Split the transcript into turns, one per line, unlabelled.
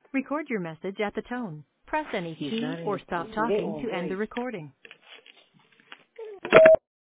Record your message at the tone. Press any
He's
key
not in
or
his
stop
today
talking
all
to end the
right.
recording.